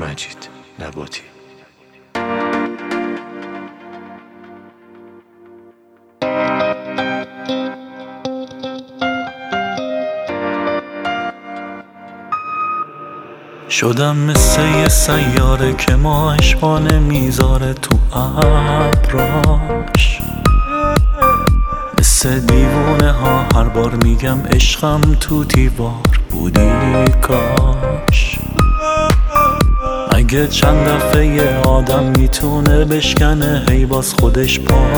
مجید نباتی. شدم مثل یه سیاره که ماهش پا نمیذاره تو ابراش، مثل دیوونه ها هر بار میگم عشقم تو دیوار بودی کاش. اگه چند دفعه یه آدم میتونه بشکنه هی باز خودش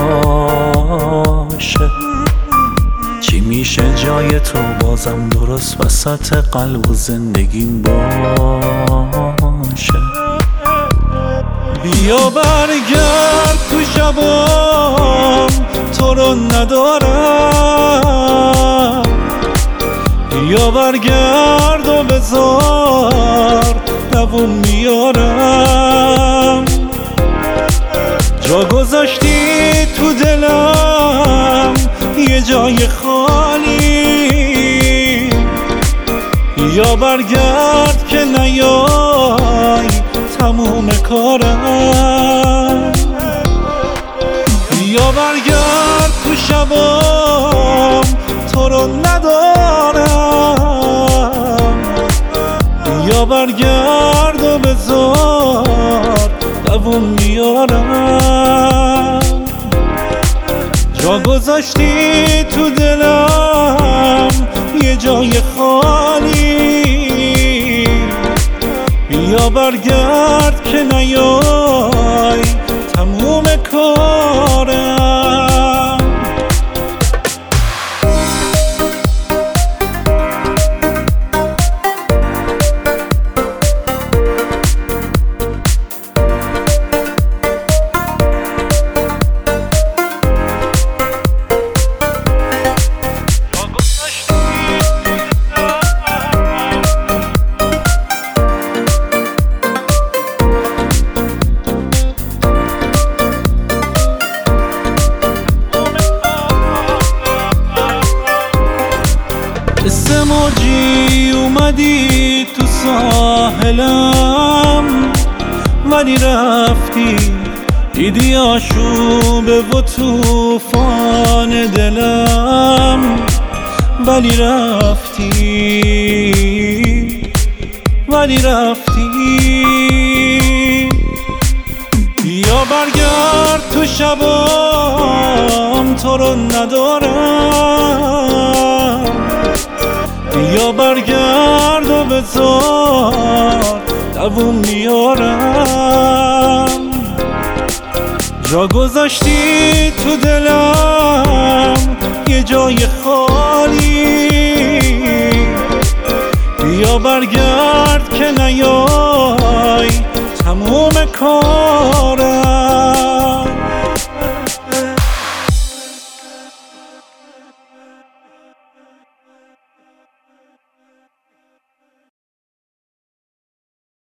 پاشه، چی میشه جای تو بازم درست وسط قلب و زندگیم باشه. بیا برگرد تو شبام تو رو ندارم، بیا برگرد و بذار دووم میارم. جا گذاشتی تو دلم یه جای خالی، یا برگرد که نیای تموم کارم. یا برگرد تو شبام تو رو ندارم، یا برگرد و بذار دووم میارم. جا گذاشتی تو دلم یه جای خالی، بیا برگرد که نیای تموم کارم. مثل موجی اومدی تو ساحلم ولی رفتی، دیدی آشوبه و توفان دلم ولی رفتی. بیا برگرد تو شبام تو رو ندارم، بیا برگرد و بذار دووم میارم. جا گذاشتی تو دلم یه جای خالی، بیا برگرد که نیای تموم کارم.